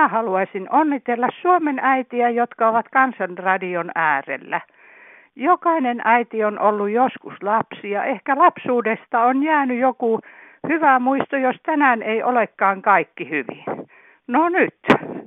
minä haluaisin onnitella Suomen äitiä, jotka ovat Kansanradion äärellä. Jokainen äiti on ollut joskus lapsi ja ehkä lapsuudesta on jäänyt joku hyvä muisto, jos tänään ei olekaan kaikki hyvin. No nyt.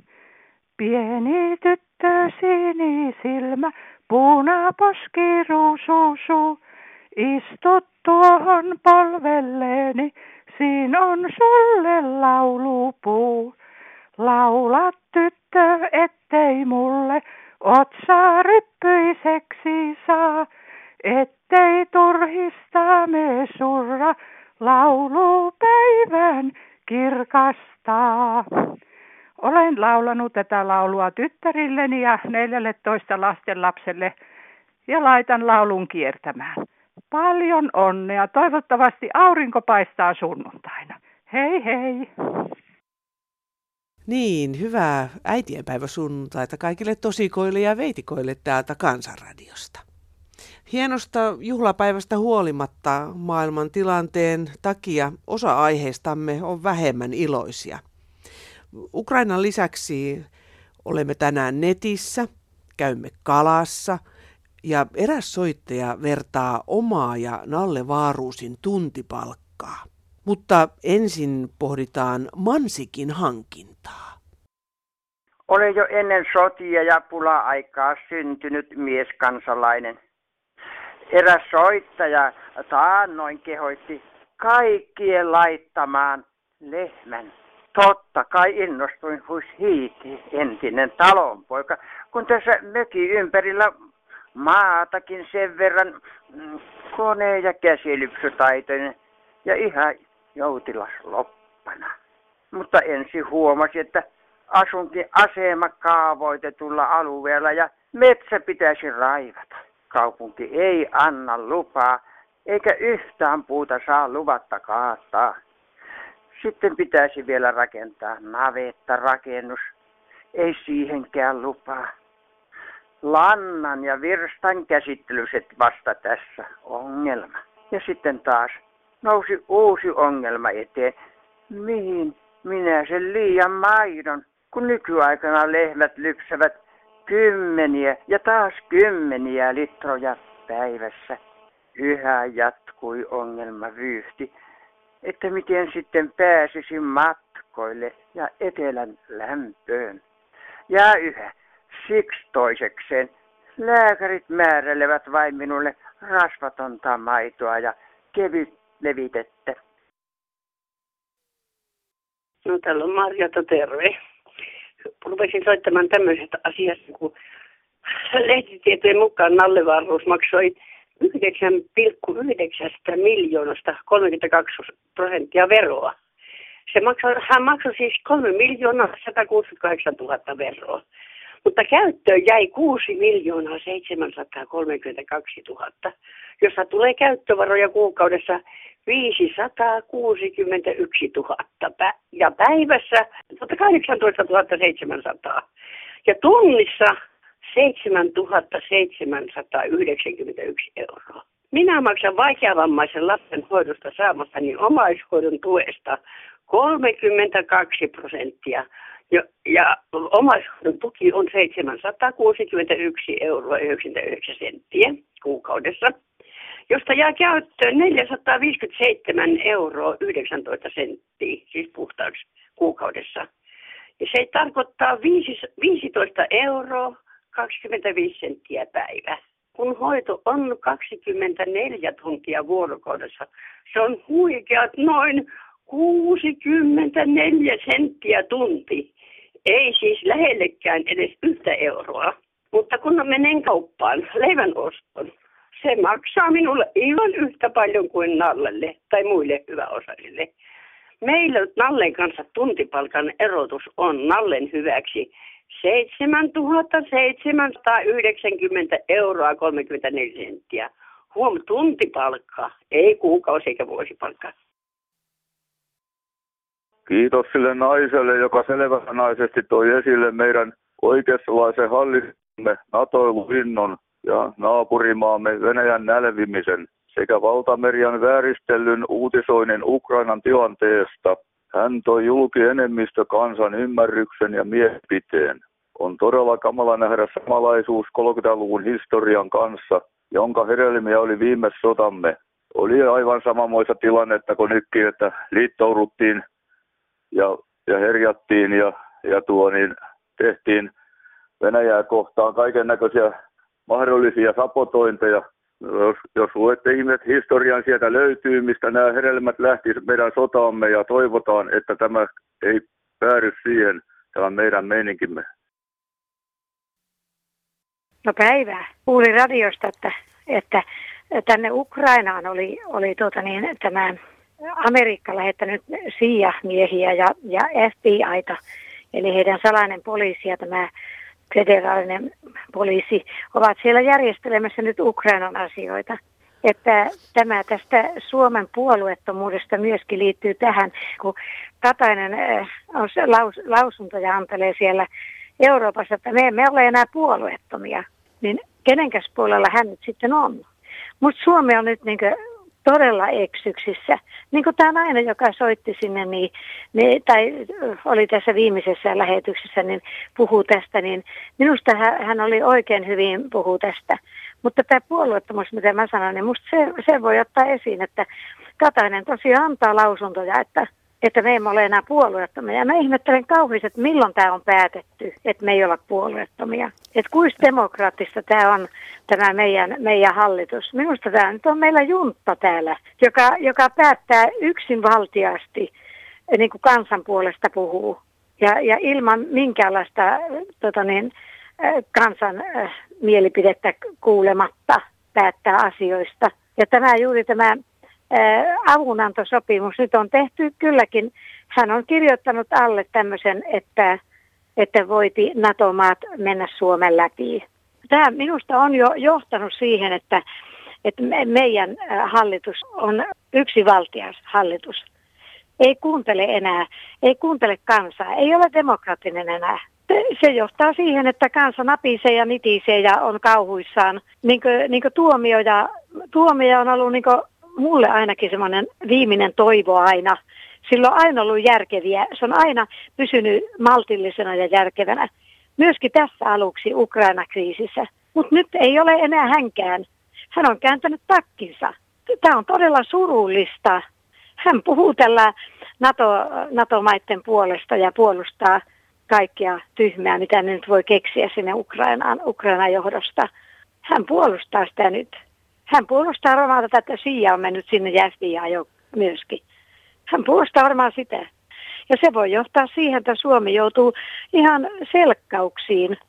Pieni tyttö sinisilmä, punaposki ruusuusuu, istut tuohon polvelleeni, siin on sulle laulupuu. Laula tyttö, ettei mulle otsaa ryppyiseksi saa, ettei turhista me surra, laulupäivän kirkastaa. Olen laulanut tätä laulua tyttärilleni ja 14 lastenlapselle ja laitan laulun kiertämään. Paljon onnea. Toivottavasti aurinko paistaa sunnuntaina. Hei hei! Niin, hyvää äitienpäivä sunnuntaita kaikille tosikoille ja veitikoille täältä Kansanradiosta. Hienosta juhlapäivästä huolimatta maailman tilanteen takia osa aiheistamme on vähemmän iloisia. Ukrainan lisäksi olemme tänään netissä, käymme kalassa ja eräs soittaja vertaa omaa ja Nalle Wahlroosin tuntipalkkaa. Mutta ensin pohditaan mansikin hankintaa. Olen jo ennen sotia ja pula-aikaa syntynyt mieskansalainen. Eräs soittaja taannoin kehoitti kaikkien laittamaan lehmän. Totta kai innostuin hiiti, entinen talonpoika, kun tässä mökin ympärillä maatakin sen verran kone- ja käsilypsytaitoinen ja ihan joutilas loppana. Mutta ensin huomasin, että asunkin asemakaavoitetulla alueella ja metsä pitäisi raivata. Kaupunki ei anna lupaa, eikä yhtään puuta saa luvatta kaataa. Sitten pitäisi vielä rakentaa navettarakennus. Ei siihenkään lupaa. Lannan ja virstan käsittelyset vasta tässä ongelma. Ja sitten taas nousi uusi ongelma eteen. Mihin minä sen liian maidon, kun nykyaikana lehmät lypsävät kymmeniä ja taas kymmeniä litroja päivässä. Yhä jatkui ongelmavyyhti, että miten sitten pääsisin matkoille ja etelän lämpöön. Ja yhä siksi toisekseen lääkärit määräilevät vain minulle rasvatonta maitoa ja kevytlevitettä. No täällä on Marjata, terve. Rupesin soittamaan tämmöisestä asiasta, kun lehtitietojen mukaan Nalle Wahlroos maksoi 9,9 miljoonasta 32% veroa. Hän maksoi siis 3 168 000 veroa, mutta käyttöön jäi 6 732 000, jossa tulee käyttövaroja kuukaudessa 561 000 ja päivässä 18 700 ja tunnissa 7 791 euroa. Minä maksan vaikeavammaisen lapsen hoidosta saamastani omaishoidon tuesta 32% ja omaishoidon tuki on 761 euroa 99 senttiä kuukaudessa, josta jää käyttöön 457 euroa 19 senttiä, siis puhtaaksi kuukaudessa. Ja se tarkoittaa 15 euroa 25 senttiä päivä. Kun hoito on 24 tuntia vuorokaudessa, se on huikeat noin 64 senttiä tunti. Ei siis lähellekään edes 1 euroa. Mutta kun menen kauppaan leivän ostoon, se maksaa minulle ihan yhtä paljon kuin Nallelle tai muille hyväosaisille. Meillä Nallen kanssa tuntipalkan erotus on Nallen hyväksi 7 790 euroa 34 senttiä. Huom, tuntipalkka, ei kuukausi eikä vuosipalkka. Kiitos sille naiselle, joka selväsanaisesti toi esille meidän oikeistolaisen hallituksemme natoiluinnon ja naapurimaamme Venäjän nälvimisen sekä valtamerian vääristellyn uutisoinnin Ukrainan tilanteesta. Hän toi julki enemmistö kansan ymmärryksen ja mielipiteen. On todella kamala nähdä samalaisuus 30-luvun historian kanssa, jonka hedelmiä oli viime sotamme. Oli aivan samanmoista tilannetta kuin nytkin, että liittouduttiin ja herjattiin ja tehtiin Venäjää kohtaan kaiken näköisiä mahdollisia sabotointeja. Jos luette ihmiset historian, sieltä löytyy, mistä nämä hedelmät lähti meidän sotaamme ja toivotaan, että tämä ei päädy siihen, tämä meidän meininkimme. No päivää. Kuulin radiosta, että tänne Ukrainaan oli tämä Amerikka lähettänyt CIA-miehiä ja FBI:ta, eli heidän salainen poliisi ja tämä federaalinen poliisi ovat siellä järjestelemässä nyt Ukrainan asioita. Että tämä tästä Suomen puolueettomuudesta myöskin liittyy tähän, kun Katainen on lausuntoja antelee siellä Euroopassa, että me emme ole enää puolueettomia, niin kenenkäs puolella hän nyt sitten on? Mutta Suomi on nyt todella eksyksissä. Niin kuin tämä nainen, joka soitti sinne, tai oli tässä viimeisessä lähetyksessä, niin puhuu tästä, niin minusta hän oli oikein hyvin puhuu tästä. Mutta tämä puolueettomuus, mitä mä sanon, niin musta se voi ottaa esiin, että Katainen tosiaan antaa lausuntoja, että me emme ole enää puolueettomia. Ja mä ihmettelen kauheasti, että milloin tämä on päätetty, että me ei olla puolueettomia. Että kuinka demokraattista tämä on, tämä meidän hallitus. Minusta tämä nyt on meillä juntta täällä, joka päättää yksinvaltiasti, niin kuin kansan puolesta puhuu. Ja ilman minkäänlaista kansan mielipidettä kuulematta päättää asioista. Ja tämä avunantosopimus nyt on tehty kylläkin. Hän on kirjoittanut alle tämmöisen, että voiti NATO-maat mennä Suomen läpi. Tämä minusta on jo johtanut siihen, että meidän hallitus on yksivaltias hallitus. Ei kuuntele kansaa, ei ole demokraattinen enää. Se johtaa siihen, että kansa napisee ja nitisee ja on kauhuissaan. Niin kuin tuomioja on ollut mulle ainakin semmoinen viimeinen toivo aina. Sillä on aina ollut järkeviä. Se on aina pysynyt maltillisena ja järkevänä. Myöskin tässä aluksi Ukraina-kriisissä. Mutta nyt ei ole enää hänkään. Hän on kääntänyt takkinsa. Tämä on todella surullista. Hän puhuu tällä NATO-maiden puolesta ja puolustaa kaikkia tyhmää, mitä nyt voi keksiä sinne Ukrainan johdosta. Hän puolustaa sitä nyt. Hän puolustaa varmaan tätä, että CIA on mennyt sinne ja FBI jo myöskin. Hän puolustaa varmaan sitä. Ja se voi johtaa siihen, että Suomi joutuu ihan selkkauksiin.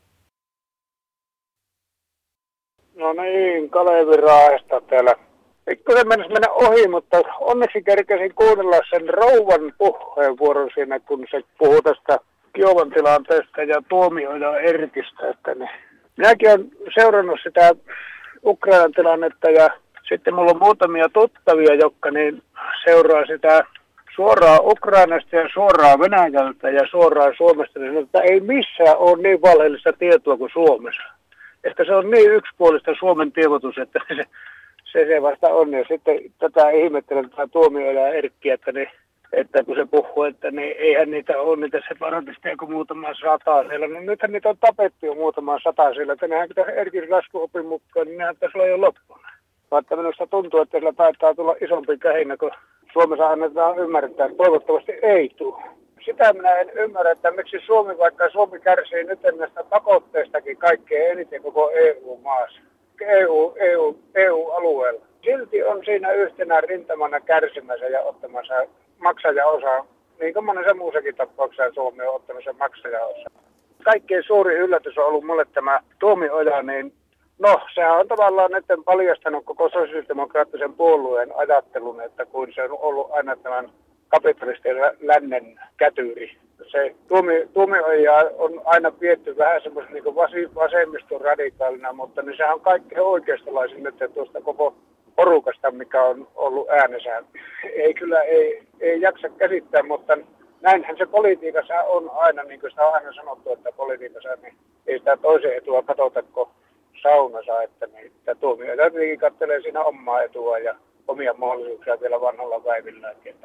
No niin, Kalevi Raahesta täällä. Pikkuisen mennä ohi, mutta onneksi kerkesin kuunnella sen rouvan puheenvuoron siinä, kun se puhuu tästä Kiovan tilanteesta ja Tuomiojan Erkistä. Että minäkin olen seurannut sitä Ukrainan tilannetta ja sitten mulla on muutamia tuttavia, jotka seuraa sitä suoraan Ukrainasta ja suoraan Venäjältä ja suoraan Suomesta. Niin että ei missään ole niin valheellista tietoa kuin Suomessa. Että se on niin yksipuolista Suomen tiedotus, että se vasta on. Ja sitten tätä ihmettelen tätä Tuomiojan Erkkiä, että kun se puhuu, että eihän niitä ole niitä separatisteja kuin muutama sata siellä. Niin nythän niitä on tapettu jo muutama sata siellä. Että nehän pitäisi Erkin laskuopin mukaan, niin nehän pitäisi olla jo loppuun. Vaikka minusta tuntuu, että sillä taitaa tulla isompi kähinä, kun Suomessa annetaan ymmärtää, että toivottavasti ei tule. Sitä minä en ymmärrä, että miksi vaikka Suomi kärsii nyt näistä pakotteistakin kaikkein eniten koko EU-maassa, EU-alueella. Silti on siinä yhtenä rintamana kärsimässä ja ottamassa maksajaosaa. Niin kuin monessa muussakin tapauksessa Suomi on ottanut sen maksajaosaa. Kaikkein suuri yllätys on ollut mulle tämä Tuomioja, sehän on tavallaan nyt paljastanut koko sosiaalidemokraattisen puolueen ajattelun, että kun se on ollut aina tämän kapitalistien lännen kätyri. Se Tuomioja on aina pietty vähän semmoisen vasemmiston radikaalina, mutta sehän on kaikkein oikeistolaisin nyt tuosta koko porukasta, mikä on ollut äänessä. Ei jaksa käsittää, mutta näinhän se politiikassa on aina, niin kuin sitä on aina sanottu, että politiikassa ei sitä toisen etua katsota kuin saunassa, että Tuomioja katselee siinä omaa etua ja omia mahdollisuuksia vielä vanhalla päivillä. Että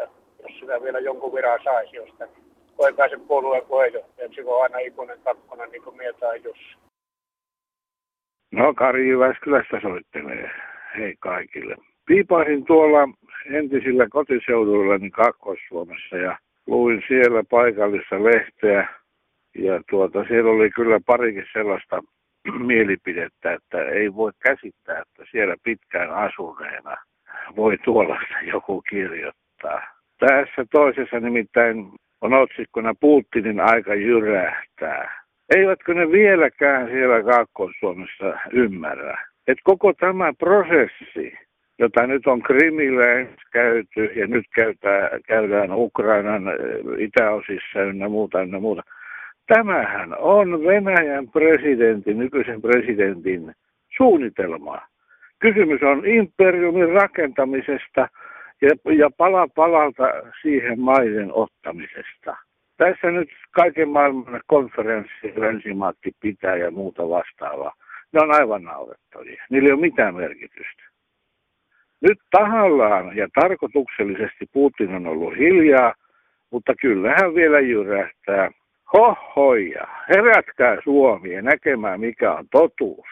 jos sitä vielä jonkun viran saisi jostakin. Kun ei pääse puolueen puheenjohtajaksi, kun on aina ikuinen kakkonen, niin kuin Mieta ja Jussi. No, Kari Jyväskylästä soittelee. Hei kaikille. Piipasin tuolla entisillä kotiseuduillani Kaakkois-Suomessa ja luin siellä paikallista lehteä. Ja siellä oli kyllä parikin sellaista mielipidettä, että ei voi käsittää, että siellä pitkään asuneena voi tuollaista joku kirjoittaa. Tässä toisessa nimittäin on otsikkona Putinin aika jyrähtää. Eivätkö ne vieläkään siellä Kaakkois-Suomessa ymmärrä, että koko tämä prosessi, jota nyt on Krimillä käyty ja nyt käydään Ukrainan itäosissa ynnä muuta. Tämähän on Venäjän nykyisen presidentin suunnitelma. Kysymys on imperiumin rakentamisesta ja pala palalta siihen maiden ottamisesta. Tässä nyt kaiken maailman konferenssi, länsimaatti pitää ja muuta vastaavaa. Ne on aivan naurettavia. Niillä ei ole mitään merkitystä. Nyt tahallaan ja tarkoituksellisesti Putin on ollut hiljaa, mutta kyllähän vielä jyrähtää. Hohoja, herätkää Suomi näkemään mikä on totuus.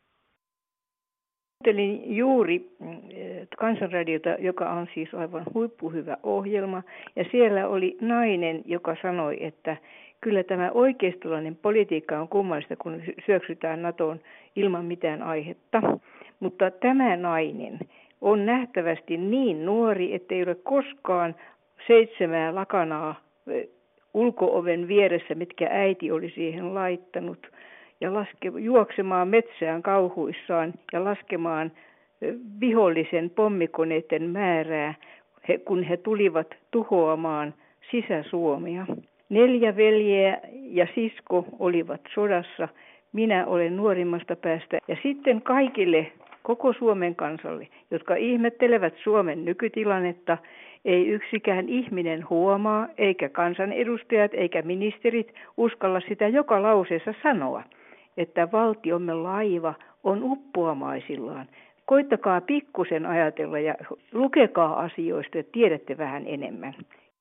Kuuntelin juuri Kansanradiota, joka on siis aivan huippuhyvä ohjelma. Ja siellä oli nainen, joka sanoi, että kyllä tämä oikeistolainen politiikka on kummallista, kun syöksytään NATOon ilman mitään aihetta. Mutta tämä nainen on nähtävästi niin nuori, ettei ole koskaan 7 lakanaa ulko-oven vieressä, mitkä äiti oli siihen laittanut, ja juoksemaan metsään kauhuissaan ja laskemaan vihollisen pommikoneiden määrää, kun he tulivat tuhoamaan Sisä-Suomea. 4 veljeä ja sisko olivat sodassa. Minä olen nuorimmasta päästä. Ja sitten kaikille, koko Suomen kansalle, jotka ihmettelevät Suomen nykytilannetta, ei yksikään ihminen huomaa, eikä kansanedustajat, eikä ministerit uskalla sitä joka lauseessa sanoa, että valtiomme laiva on uppoamaisillaan. Koittakaa pikkusen ajatella ja lukekaa asioista ja tiedätte vähän enemmän.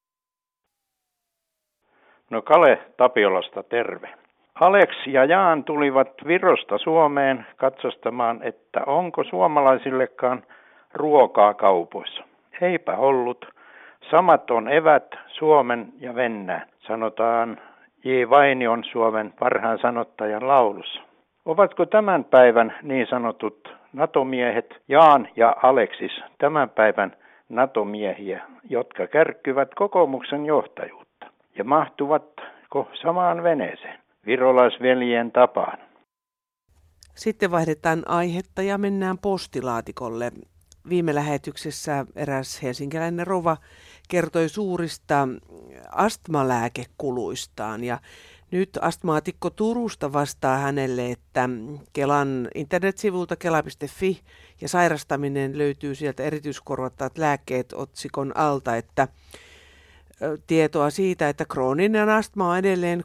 No Kale Tapiolasta terve. Alex ja Jaan tulivat Virosta Suomeen katsostamaan, että onko suomalaisillekaan ruokaa kaupoissa. Eipä ollut. Samat on evät Suomen ja Venäjän, sanotaan J. Vainion Suomen parhaan sanottajan laulussa. Ovatko tämän päivän niin sanotut NATO-miehet Jaan ja Aleksis tämän päivän NATO-miehiä, jotka kärkkyvät kokoomuksen johtajuutta ja mahtuvatko samaan veneeseen virolaisveljen tapaan? Sitten vaihdetaan aihetta ja mennään postilaatikolle. Viime lähetyksessä eräs helsinkiläinen rouva kertoi suurista astmalääkekuluistaan ja nyt astmaatikko Turusta vastaa hänelle, että Kelan internetsivulta kela.fi ja sairastaminen löytyy sieltä erityiskorvattavat lääkkeet otsikon alta, että tietoa siitä, että krooninen astma on edelleen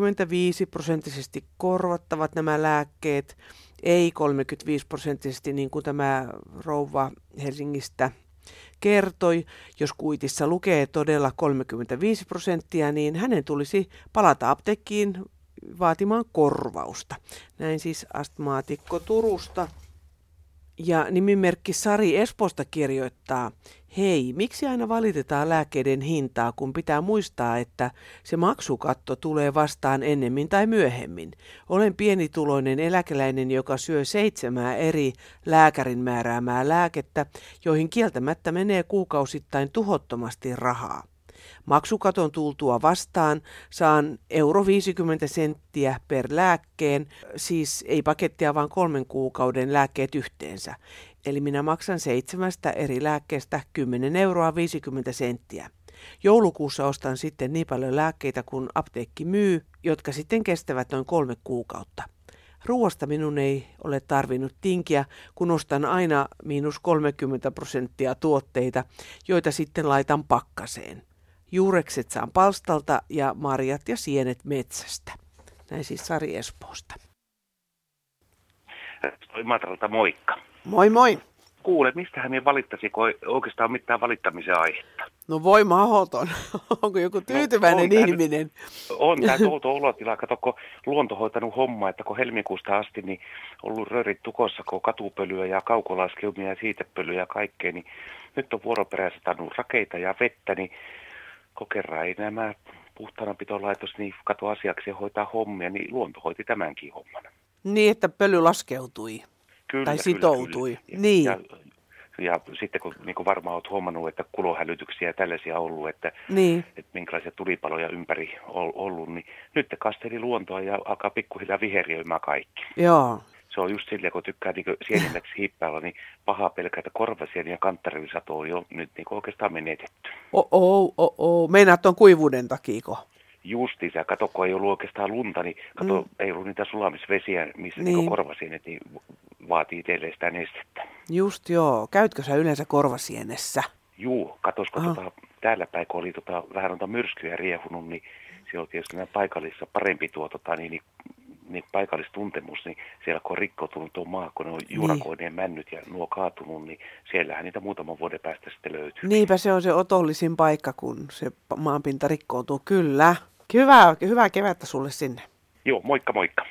65% korvattavat nämä lääkkeet, ei 35% niin kuin tämä rouva Helsingistä kertoi. Jos kuitissa lukee todella 35%, niin hänen tulisi palata apteekkiin vaatimaan korvausta. Näin siis astmaatikko Turusta. Ja nimimerkki Sari Espoosta kirjoittaa, hei, miksi aina valitetaan lääkkeiden hintaa, kun pitää muistaa, että se maksukatto tulee vastaan ennemmin tai myöhemmin. Olen pienituloinen eläkeläinen, joka syö 7 eri lääkärin määräämää lääkettä, joihin kieltämättä menee kuukausittain tuhottomasti rahaa. Maksukaton tultua vastaan saan euro 50 senttiä per lääkkeen, siis ei pakettia vaan 3 kuukauden lääkkeet yhteensä. Eli minä maksan 7 eri lääkkeestä 10 euroa 50 senttiä. Joulukuussa ostan sitten niin paljon lääkkeitä kuin apteekki myy, jotka sitten kestävät noin 3 kuukautta. Ruoasta minun ei ole tarvinnut tinkiä, kun ostan aina -30% tuotteita, joita sitten laitan pakkaseen. Juurekset saan palstalta ja marjat ja sienet metsästä. Näin siis Sari Espoosta. Imatralta moikka. Moi moi. Kuule, mistähän minä valittaisin, kun ei oikeastaan ole mitään valittamisen aihetta. No voi mahdoton. Onko joku tyytyväinen ihminen? On tämä outo olotila. Kato, kun luonto hoitanut hommaa, että kun helmikuusta asti niin ollut röörit tukossa, kun katupölyä ja kaukolaskeumia ja siitepölyä ja kaikkea, niin nyt on vuoroperäisesti satanut rakeita ja vettä, niin kokerraa ei nämä puhtaanapitolaitos niin kato asiaksi ja hoitaa hommia, niin luonto hoiti tämänkin homman. Niin, että pöly laskeutui. Kyllä, tai sitoutui. Kyllä. Niin. Ja sitten kun niin varmaan olet huomannut, että kulohälytyksiä ja tällaisia ollut, että minkälaisia tulipaloja ympäri ollut, niin nyt te kasteli luontoa ja alkaa pikkuhiljaa viherjöimään kaikki. Joo. Se on just silleen, kun tykkää niin sienilläksi hiippäillä, niin pahaa pelkää, että korvasieni ja kanttarivisato on jo nyt niin oikeastaan menetetty. Meinaat tuon kuivuuden takiiko? Justiinsa. Kato, kun ei ollut oikeastaan lunta, niin kato, ei ollut niitä sulamisvesiä, missä niin korvasienet niin vaatii itselleen sitä nestettä. Just joo. Käytkö sä yleensä korvasienessä? Juu, katosko täällä päin, kun oli vähän noita myrskyjä riehunut, niin siellä on tietysti paikallissa parempi niin paikallistuntemus, niin siellä kun on rikkoutunut tuo maa, kun ne on juurakoineen männyt ja nuo kaatunut, niin siellähän niitä muutaman vuoden päästä sitten löytyy. Niinpä se on se otollisin paikka, kun se maanpinta rikkoutuu. Kyllä. Hyvää kevättä sulle sinne. Joo, moikka moikka.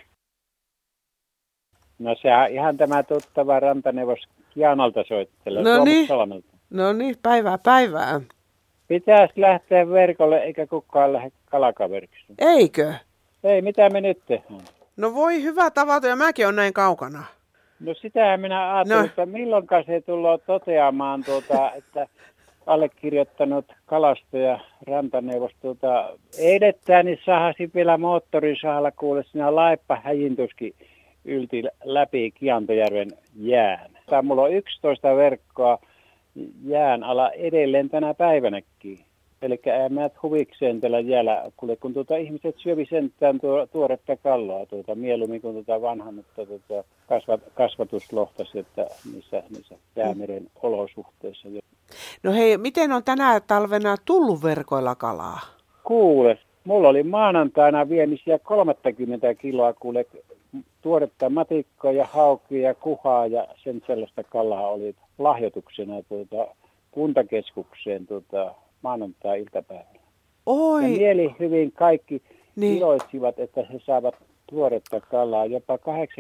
No sehän ihan tämä tuttava rantaneuvos Kianalta soittelee. No niin, päivää. Pitäisi lähteä verkolle eikä kukaan lähde kalakaveriksi. Eikö? Ei, mitä me nyt tehdään? No voi hyvä tavata, ja mäkin on näin kaukana. No sitähän minä ajattelin, että milloinkaan se tullaan toteamaan, että allekirjoittanut kalastaja rantaneuvos edettää, niin sahasi vielä moottorisahalla kuule sinä laippa häjintuskin ylti läpi Kiantojärven jään. Mulla on 11 verkkoa jään ala edelleen tänä päivänäkin. Eli mä huvikseen tällä jäällä, kun ihmiset syövi sentään tuoretta kalaa, mieluummin kuin vanhannutta kasvatuslohtaisi, että niissä jäämeren olosuhteissa. No hei, miten on tänä talvena tullut verkoilla kalaa? Kuule, mulla oli maanantaina viemisiä 30 kiloa tuoretta matikkoa ja haukia ja kuhaa ja sen sellaista kalaa oli lahjoituksena kuntakeskukseen maanantai-iltapäivällä. Oi! Ja mieli hyvin kaikki iloitsivat, että he saavat tuoretta kalaa. Jopa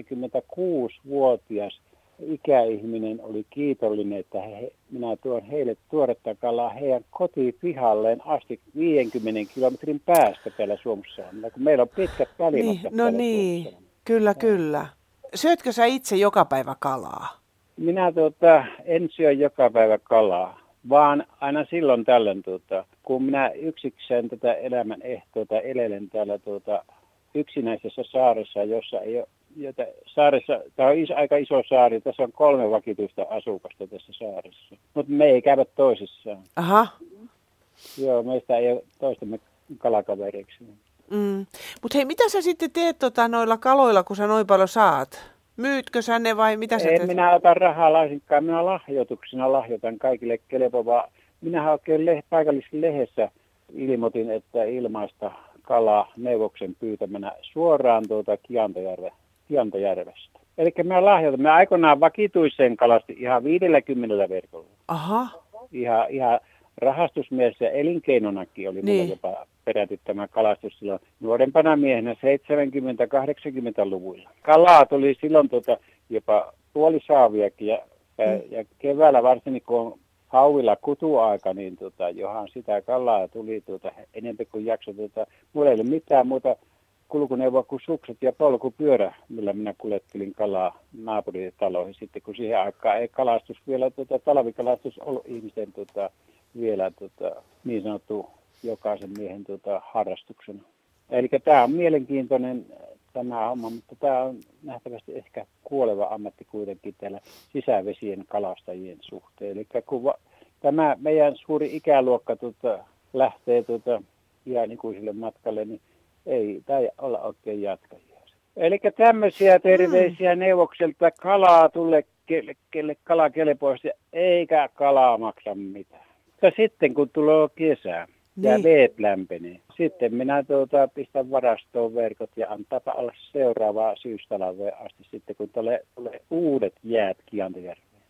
86-vuotias ikäihminen oli kiitollinen, että minä tuon heille tuoretta kalaa heidän kotipihalleen asti 50 kilometrin päästä täällä Suomessa. Kun meillä on pitkät välimatkat täällä Suomessa. Kyllä. Syötkö sä itse joka päivä kalaa? Minä en syö joka päivä kalaa, vaan aina silloin tällöin, kun minä yksikseen tätä elämän ehtoota elelen täällä yksinäisessä saaressa, jossa ei ole, saaressa, tämä on aika iso saari, tässä on 3 vakituista asukasta tässä saaressa, mutta me ei käydä toisissaan. Aha. Joo, meistä ei ole toistemme kalakaveriksi. Mutta hei, mitä sä sitten teet noilla kaloilla, kun sä noin paljon saat? Myytkö sä ne vai mitä sä teet? En minä ota rahaa laisinkaan, minä lahjoituksena lahjoitan kaikille kelpovaa. Minähän oikein paikallisessa lehdessä ilmoitin, että ilmaista kalaa neuvoksen pyytämänä suoraan Kiantojärvestä. Eli me lahjoitan. Me aikoinaan vakituiseen kalasti ihan 50 verkolla. Aha. Ihan rahastusmies ja elinkeinonakin oli mulla jopa peräti tämä kalastus silloin nuorempana miehenä 70-80-luvuilla. Kalaa tuli silloin jopa puolisaaviakin ja keväällä varsinkin kun on hauilla kutuaika, niin johan sitä kalaa tuli enemmän kuin jakso. Mulla ei ole mitään muuta kulkuneuvoa kuin sukset ja polkupyörä, millä minä kuljettelin kalaa naapuritaloihin sitten, kun siihen aikaan ei kalastus vielä, talvikalastus ollut ihmisten vielä niin sanottu jokaisen miehen harrastuksena. Eli tämä on mielenkiintoinen tämä homma, mutta tämä on nähtävästi ehkä kuoleva ammatti kuitenkin täällä sisävesien kalastajien suhteen. Eli kun tämä meidän suuri ikäluokka lähtee ihan ikuiselle matkalle, niin ei tai olla oikein jatkajia. Eli tämmöisiä terveisiä neuvokselta kalaa tulee kelle kala kelpoisesti, eikä kalaa maksa mitään. Mutta sitten kun tulee kesä ja veet lämpenee, sitten minä pistän varastoon verkot ja antaapa olla seuraavaa syystalveen asti sitten, kun tulee uudet jäät Kiantojärveen.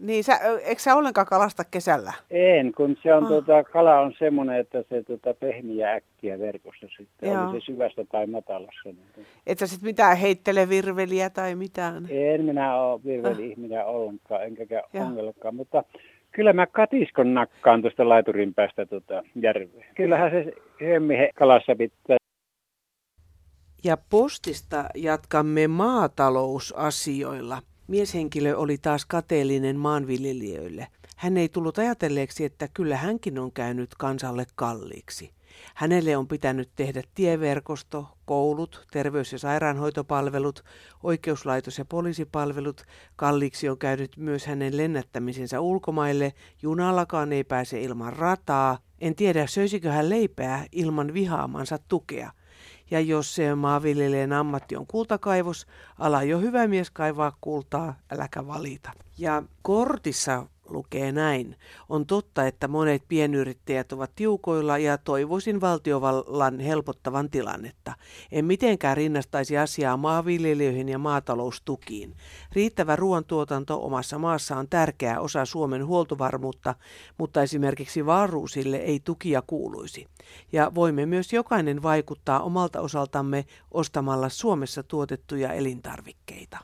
Niin, eikö sä ollenkaan kalasta kesällä? En, kun se on kala on semmoinen, että se pehmiää äkkiä verkossa sitten. Oli se syvästä tai matalassa. Et sä sit mitään heittele virveliä tai mitään? En minä ole virveli-ihminen ollenkaan, enkä ongelkaan, mutta kyllä mä katiskon nakkaan tuosta laiturin päästä järveä. Kyllähän se hemmi kalassa pitää. Ja postista jatkamme maatalousasioilla. Mieshenkilö oli taas kateellinen maanviljelijöille. Hän ei tullut ajatelleeksi, että kyllä hänkin on käynyt kansalle kalliiksi. Hänelle on pitänyt tehdä tieverkosto, koulut, terveys- ja sairaanhoitopalvelut, oikeuslaitos- ja poliisipalvelut. Kalliiksi on käynyt myös hänen lennättämisensä ulkomaille. Junallakaan ei pääse ilman rataa. En tiedä, söisikö hän leipää ilman vihaamansa tukea. Ja jos se maanviljelijän ammatti on kultakaivos, ala jo hyvä mies kaivaa kultaa, äläkä valita. Ja kortissa lukee näin. On totta, että monet pienyrittäjät ovat tiukoilla ja toivoisin valtiovallan helpottavan tilannetta. En mitenkään rinnastaisi asiaa maanviljelijöihin ja maataloustukiin. Riittävä ruoantuotanto omassa maassa on tärkeä osa Suomen huoltovarmuutta, mutta esimerkiksi Wahlroosille ei tukia kuuluisi. Ja voimme myös jokainen vaikuttaa omalta osaltamme ostamalla Suomessa tuotettuja elintarvikkeita.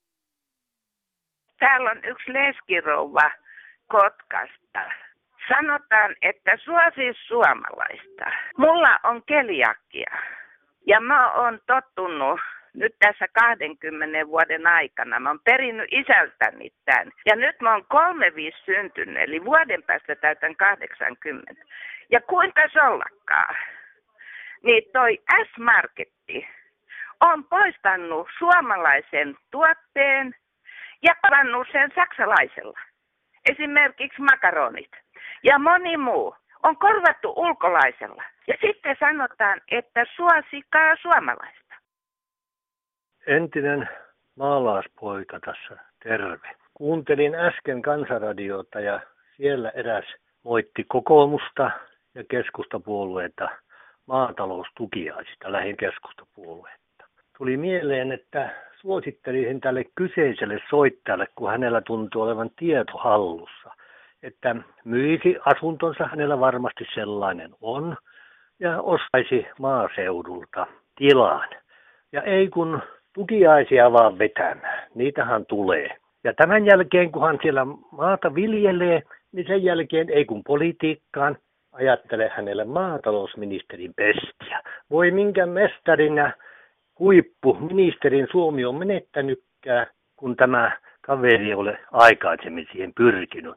Täällä on yksi leskirouva Kotkasta. Sanotaan, että suosi suomalaista. Mulla on keliakia ja mä oon tottunut nyt tässä 20 vuoden aikana. Mä oon perinnyt isältäni tämän. Ja nyt mä oon 35 syntynyt, eli vuoden päästä täytän 80. Ja kuinka ollakaan, niin toi S-Marketti on poistanut suomalaisen tuotteen ja pannut sen saksalaisella. Esimerkiksi makaronit ja moni muu on korvattu ulkolaisella. Ja sitten sanotaan, että suosikaa suomalaista. Entinen maalaispoika tässä, terve. Kuuntelin äsken Kansanradiota ja siellä eräs moitti kokoomusta ja keskustapuolueita maataloustukiaisista, lähin keskustapuolueetta. Tuli mieleen, että suosittelisin tälle kyseiselle soittajalle, kun hänellä tuntuu olevan tieto hallussa, että myisi asuntonsa, hänellä varmasti sellainen on, ja ostaisi maaseudulta tilan. Ja ei kun tukiaisia vaan vetämään, niitähän tulee. Ja tämän jälkeen, kun hän siellä maata viljelee, niin sen jälkeen ei kun politiikkaan ajattele hänelle maatalousministerin pestiä. Voi minkä mestarin ja huippuministerin Suomi on menettänytkään, kun tämä kaveri ei ole aikaisemmin siihen pyrkinyt.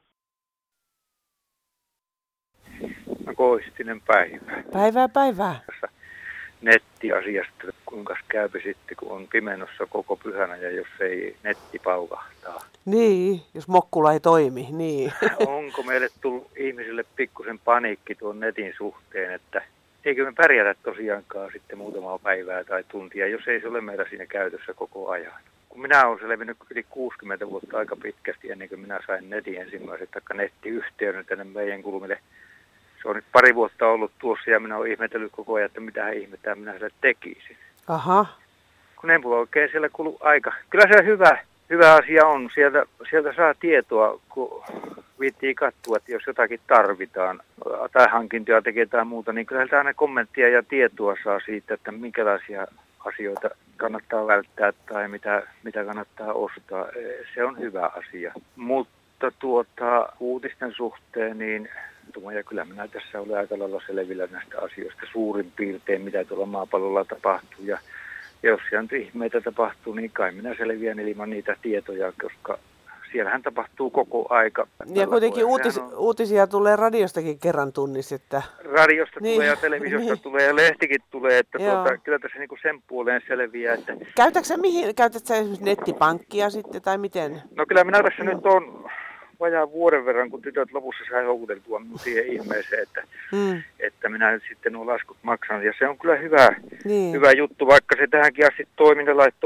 Koistinen päivä. Päivää. Nettiasiasta, kuinka käypi sitten, kun on pimennossa koko pyhänä ja jos ei netti paukahtaa. Niin, jos mokkula ei toimi, niin. Onko meille tullut ihmisille pikkusen paniikki tuon netin suhteen, että eikö me pärjätä tosiaankaan sitten muutamaa päivää tai tuntia, jos ei se ole meillä siinä käytössä koko ajan. Kun minä olen selvinnyt yli 60 vuotta aika pitkästi ennen kuin minä sain netin ensimmäiset nettiyhteyden tänne meidän kulmille. Se on nyt pari vuotta ollut tuossa ja minä olen ihmetellyt koko ajan, että mitä ihmettä minä sille tekisin. Aha. Kun ei mulla oikein siellä kulu aika. Kyllä se hyvä asia on. Sieltä saa tietoa, kun viittii katsoa, että jos jotakin tarvitaan tai hankintoja tekee tai muuta, niin kyllä aina kommenttia ja tietoa saa siitä, että minkälaisia asioita kannattaa välttää tai mitä kannattaa ostaa. Se on hyvä asia. Mutta uutisten suhteen, niin ja kyllä minä tässä olen aika lailla selvillä näistä asioista suurin piirtein, mitä tuolla maapallolla tapahtuu. Ja jos siellä ihmeitä tapahtuu, niin kai minä selviän ilman niitä tietoja, koska siellähän tapahtuu koko aika. Ja kuitenkin uutisia tulee radiostakin kerran tunnissa. Että radiosta niin, tulee ja televisiosta niin, tulee ja lehtikin tulee, että kyllä tässä niin kuin sen puoleen selviää. Että Käytätkö sä esimerkiksi nettipankkia sitten tai miten? No kyllä minä tässä nyt on vajaan vuoden verran, kun tytöt lopussa sai houkuteltua minun siihen ihmeeseen, että minä nyt sitten nuo laskut maksan. Ja se on kyllä hyvä juttu, vaikka se tähänkin asti toiminta laittoi mulle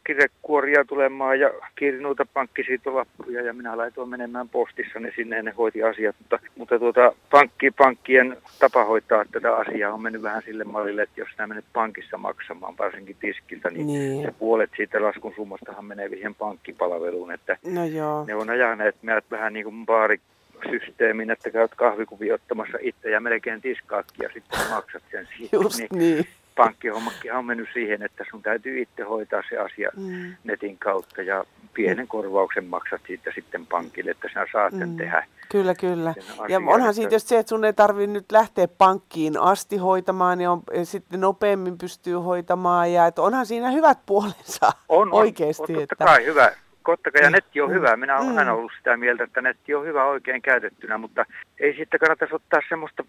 kirjekuoria tulemaan ja kiiri noita pankkisiitolappuja ja minä laitoin menemään postissa ne sinne ja ne hoiti asiat. Mutta pankkien tapa hoitaa tätä asiaa on mennyt vähän sille mallille, että jos sinä menet pankissa maksamaan, varsinkin tiskiltä, niin se puolet siitä laskun summastahan menee siihen pankkipalveluun. Että ne on ajaneet meidät vähän niin kuin baarisysteemin, että käyt kahvikuvia ottamassa itse ja melkein tiskaatkin ja sitten maksat sen siitä. Just niin. Pankkihommakin on mennyt siihen, että sun täytyy itse hoitaa se asia netin kautta ja pienen korvauksen maksat siitä sitten pankille, että sinä saat sen tehdä. Kyllä. Ja onhan siitä just se, että sun ei tarvitse nyt lähteä pankkiin asti hoitamaan ja sitten nopeammin pystyy hoitamaan ja että onhan siinä hyvät puolensa oikeasti. On totta kai hyvä. Ja netti on hyvä. Minä olen aina ollut sitä mieltä, että netti on hyvä oikein käytettynä, mutta ei sitten kannattaisi ottaa semmoista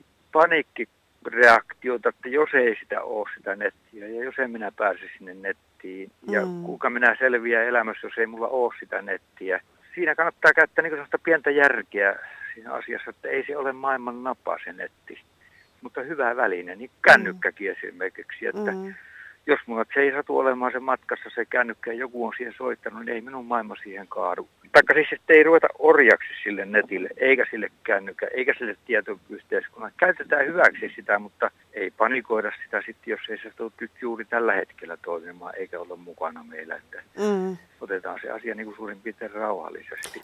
paniikkireaktiota, että jos ei sitä ole sitä nettiä ja jos en minä pääse sinne nettiin ja kuinka minä selviän elämässä, jos ei mulla ole sitä nettiä. Siinä kannattaa käyttää niin sellaista pientä järkeä siinä asiassa, että ei se ole maailman napa se netti, mutta hyvä väline, niin kännykkäkin esimerkiksi, että jos mulla se ei satu olemaan se matkassa se kännykkä ja joku on siihen soittanut, niin ei minun maailma siihen kaadu. Taikka siis, että ei ruveta orjaksi sille netille, eikä sille kännykkä, eikä sille tietoyhteiskunnalle. Käytetään hyväksi sitä, mutta ei panikoida sitä sitten, jos ei se tule juuri tällä hetkellä toimimaan, eikä olla mukana meillä. Että otetaan se asia niin kuin suurin piirtein rauhallisesti.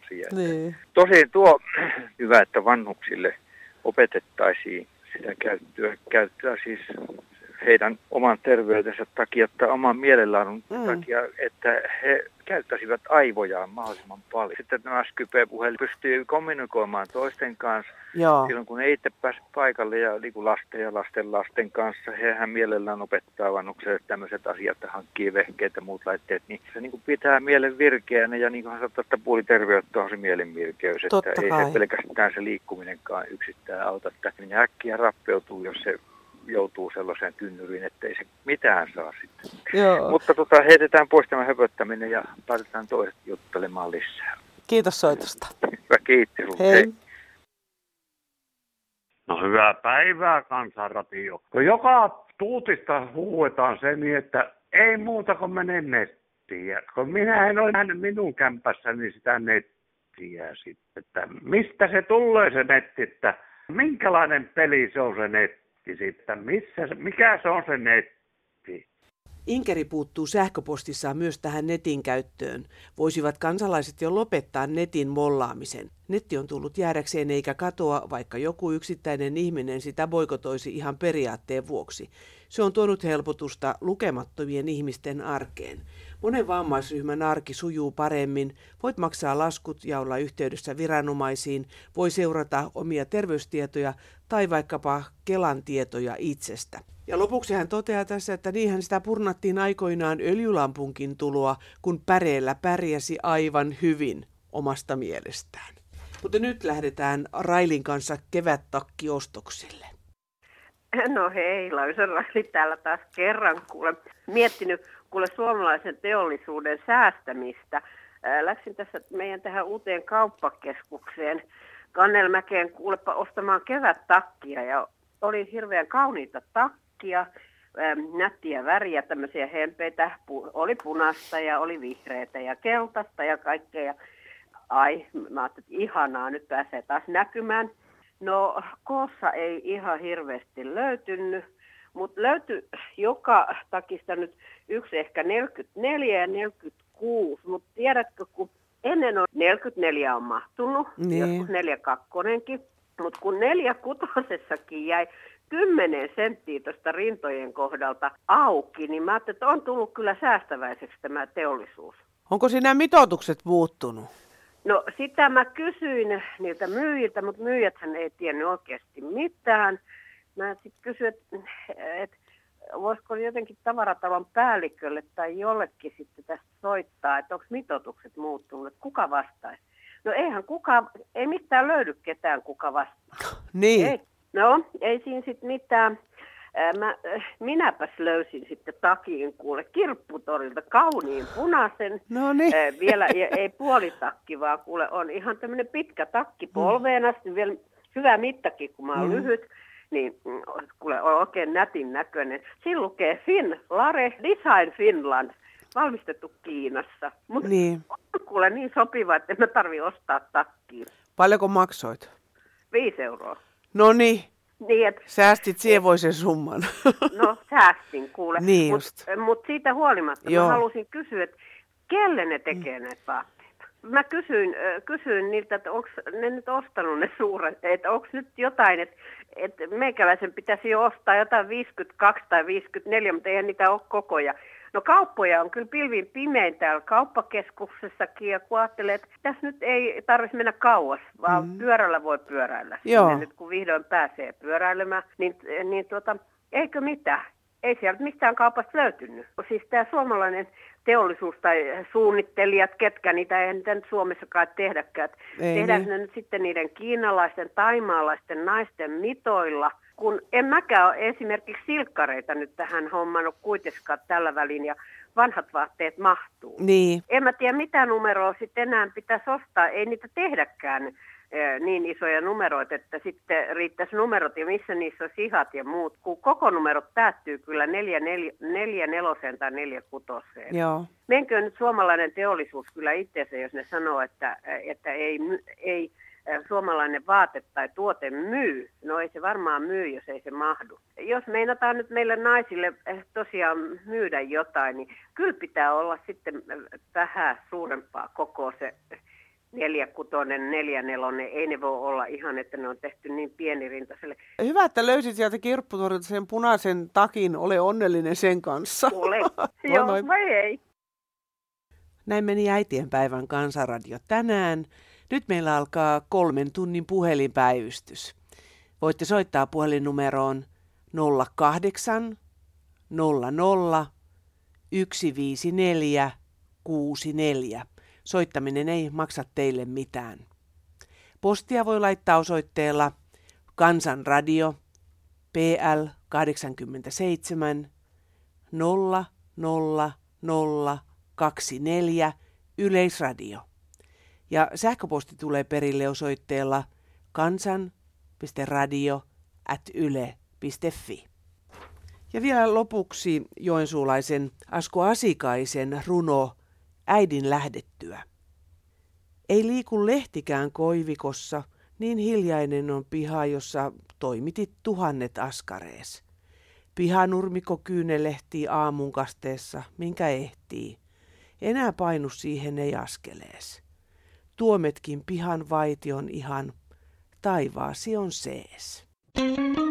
Tosin tuo hyvä, että vanhuksille opetettaisiin sitä käyttöä siis heidän oman terveytensä takia tai oman mielenlaadun takia, että he käyttäisivät aivojaan mahdollisimman paljon. Sitten tämä Skype-puhelin pystyy kommunikoimaan toisten kanssa silloin, kun ei itse pääse paikalle ja niin kuin lasten ja lasten kanssa. Hehän mielellään opettaa vanhukselle tämmöiset asiat, että hankkii vehkeet ja muut laitteet. Niin se niin kuin pitää mielen virkeänä ja niin kuin hän sanoo, että puoliterveyttä on se mielen virkeys. Että ei se pelkästään se liikkuminenkaan yksittäin auta. Että minä äkkiä rappeutuu, jos se joutuu sellaiseen tynnyriin, ettei se mitään saa sitten. Mutta heitetään pois tämä höpöttäminen ja päätetään toiset juttelemaan lisää. Kiitos soitosta. Hyvä, kiitos. Hei. No hyvää päivää, Kansanradio. Kun joka tuutista huuetaan se niin, että ei muuta kuin mene nettiin. Kun minä en ole nähnyt minun kämpässäni sitä nettiä sitten, että mistä se tulee se netti, että minkälainen peli se on se netti. Sitten, mikä se on se netti? Inkeri puuttuu sähköpostissaan myös tähän netin käyttöön. Voisivat kansalaiset jo lopettaa netin mollaamisen. Netti on tullut jäädäkseen eikä katoa, vaikka joku yksittäinen ihminen sitä boikotoisi ihan periaatteen vuoksi. Se on tuonut helpotusta lukemattomien ihmisten arkeen. Monen vammaisryhmän arki sujuu paremmin, voit maksaa laskut ja olla yhteydessä viranomaisiin, voi seurata omia terveystietoja tai vaikkapa Kelan tietoja itsestä. Ja lopuksi hän toteaa tässä, että niinhän sitä purnattiin aikoinaan öljylampunkin tuloa, kun päreellä pärjäsi aivan hyvin omasta mielestään. Mutta nyt lähdetään Railin kanssa kevättakkiostoksille. No hei, Lausen Raili täällä taas kerran miettinyt suomalaisen teollisuuden säästämistä. Läksin tässä meidän tähän uuteen kauppakeskukseen Kannelmäkeen ostamaan kevättakkia ja oli hirveän kauniita takkia, nättiä väriä, tämmöisiä hempeitä, oli punaista ja oli vihreitä ja keltaista ja kaikkea. Mä ajattelin, että ihanaa, nyt pääsee taas näkymään. No koossa ei ihan hirveästi löytynyt, mutta löytyi joka takista nyt yksi ehkä 44 ja 46, mutta tiedätkö, kun ennen on 44 on mahtunut, joskus 42-kin, mutta kun 46-sessakin jäi 10 senttiä tuosta rintojen kohdalta auki, niin mä ajattelin, että on tullut kyllä säästäväiseksi tämä teollisuus. Onko siinä mitoitukset muuttunut? No sitä mä kysyin niiltä myyjiltä, mutta myyjäthän ei tiennyt oikeasti mitään. Mä sitten kysyin, että voisiko jotenkin tavaratalon päällikölle tai jollekin sitten tästä soittaa, että onko mitoitukset muuttunut, että kuka vastaisi. No ei mitään löydy ketään, kuka vastaa. Niin. Ei. No, ei siinä sitten mitään. Minäpäs löysin sitten takin Kirpputorilta kauniin punaisen. No niin. Vielä ei puolitakki, vaan on ihan tämmöinen pitkä takki polveen asti. Vielä hyvä mittakin, kun mä oon lyhyt. Niin on oikein nätin näköinen. Siinä lukee Finlare Design Finland. valmistettu Kiinassa. Mutta niin. on kuule niin sopiva, että en mä tarvitse ostaa takkiin. Paljonko maksoit? 5 euroa. No niin. Niin, säästit sievoisen summan. No säästin kuule. Niin Mut siitä huolimatta mä halusin kysyä, että kelle ne tekee näitä vaatteita? Mä kysyin niiltä, että onko ne nyt ostanut ne suuret, että onko nyt jotain, että meikäläisen pitäisi jo ostaa jotain 52 tai 54, mutta eihän niitä ole kokoja. No kauppoja on kyllä pilvin pimein täällä kauppakeskuksessakin ja kun ajattelee, että tässä nyt ei tarvitsisi mennä kauas, vaan pyörällä voi pyöräillä. Nyt kun vihdoin pääsee pyöräilemään, niin eikö mitään? Ei sieltä mistään kaupasta löytynyt. Siis tämä suomalainen teollisuus tai suunnittelijat, ketkä niitä ei nyt Suomessakaan tehdäkään. Tehdäänkö ne nyt sitten niiden kiinalaisten, taimaalaisten naisten mitoilla? Kun en mäkään ole esimerkiksi silkkareita nyt tähän hommannut kuitenkaan tällä välin ja vanhat vaatteet mahtuu. Niin. En mä tiedä mitä numeroa sitten enää pitäisi ostaa. Ei niitä tehdäkään niin isoja numeroita, että sitten riittäisi numerot ja missä niissä olisi hihat ja muut. Kun koko numerot päättyy kyllä 4 tai 4 kutoseen. Joo. Menkö nyt suomalainen teollisuus kyllä itseensä, jos ne sanoo, että ei suomalainen vaate tai tuote myy. No ei se varmaan myy, jos ei se mahdu. Jos meinataan nyt meille naisille tosiaan myydä jotain, niin kyllä pitää olla sitten vähän suurempaa koko se 4, 6, 4, 4. Ei ne voi olla ihan, että ne on tehty niin pienirintaiselle. Hyvä, että löysit sieltä Kirpputorilta sen punaisen takin. Ole onnellinen sen kanssa. Ole. Joo, vai ei. Näin meni äitienpäivän Kansanradio tänään. Nyt meillä alkaa 3 tunnin puhelinpäivystys. Voitte soittaa puhelinnumeroon 08 00 154 64. Soittaminen ei maksa teille mitään. Postia voi laittaa osoitteella Kansanradio PL 87 00024 Yleisradio. Ja sähköposti tulee perille osoitteella kansan.radio@yle.fi. Ja vielä lopuksi joensuulaisen Asko Asikaisen runo Äidin lähdettyä. Ei liiku lehtikään koivikossa, niin hiljainen on piha, jossa toimitit 1000 askarees. Pihanurmikko kyynelehtii aamunkasteessa, minkä ehtii. Enää painu siihen ei askelees. Tuometkin pihan vaition ihan, taivaasi on sees.